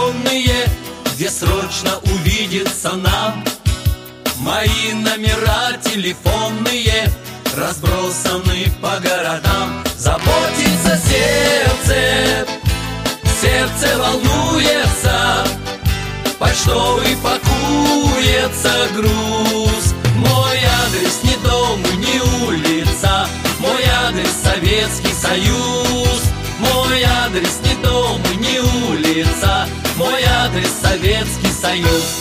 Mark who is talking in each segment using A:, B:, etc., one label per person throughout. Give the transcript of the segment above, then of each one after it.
A: удаленные, где срочно увидеться нам. Мои номера телефонные разбросаны по городам. Заботится сердце, сердце волнуется, почтовый пакуется груз. Мой адрес не дом и не улица, мой адрес Советский Союз. Мой адрес не дом и не улица, мой адрес Советский Союз.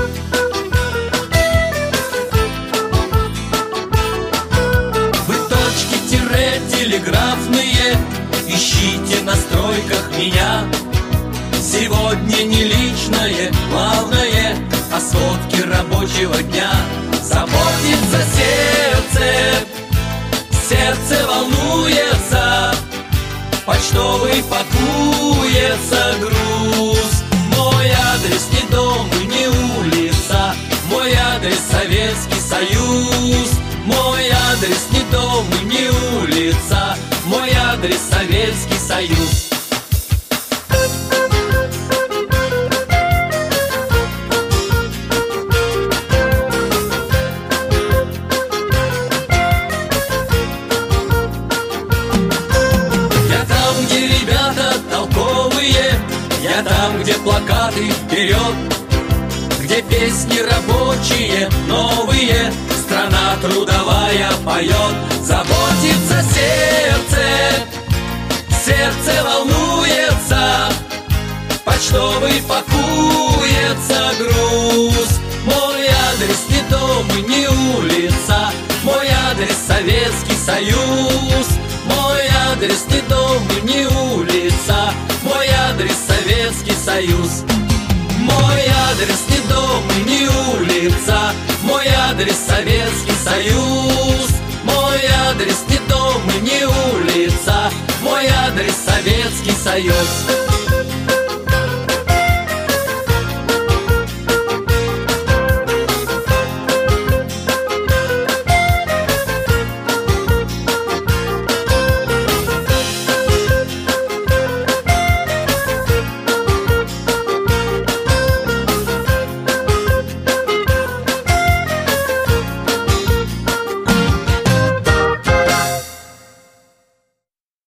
A: Вы точки-телеграфные ищите на стройках меня. Сегодня не личное, главное, а сводки рабочего дня. Заботится сердце, сердце волнуется, почтовый пакуется груз. Мой адрес не дом и не улица, мой адрес Советский Союз. Мой адрес не дом и не улица, мой адрес Советский Союз. Я там, где плакаты вперед, где песни рабочие новые, страна трудовая поет. Заботится сердце, сердце волнуется, почтовый пакуется груз. Мой адрес не дом и не улица, мой адрес Советский Союз. Мой адрес не дом и не улица, мой адрес Советский Союз. Мой адрес не дом и не улица, мой адрес Советский Союз. Мой адрес не дом и не улица, мой адрес Советский Союз.